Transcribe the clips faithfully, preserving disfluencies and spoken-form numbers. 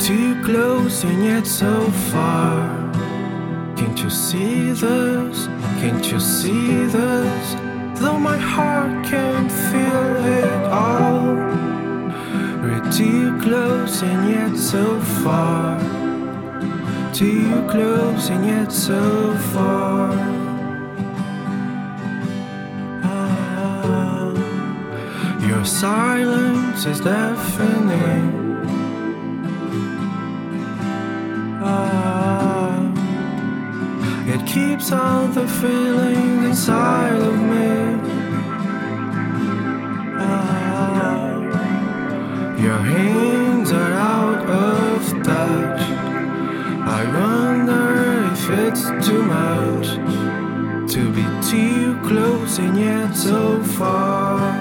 Too close and yet so far. Can't you see this? Can't you see this? Though my heart can't feel it all. We're too close and yet so far. Too close and yet so far. Ah, your silence is deafening. Ah, it keeps all the feelings inside of me. Ah, your hands are out of touch. I wonder if it's too much to be too close and yet so far.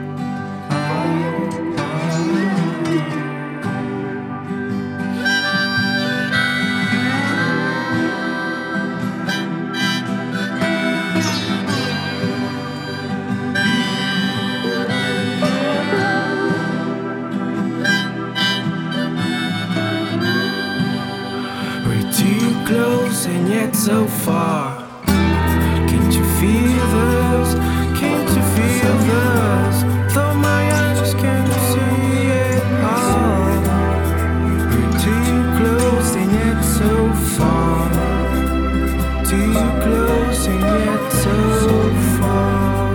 Close and yet so far. Can't you feel this? Can't you feel this? Though my eyes just can't see it all. We're too close and yet so far. Too close and yet so far.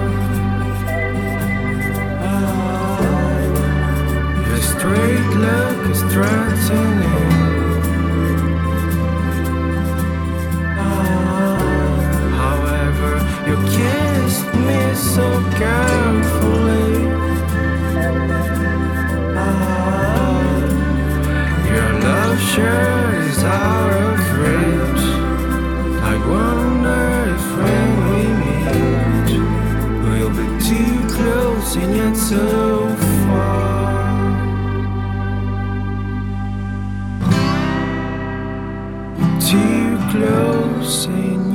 Ah, your straight look is threatening. You kissed me so carefully. Ah, your love sure is out of reach. I wonder if when we meet, we'll be too close and yet so far. Too close and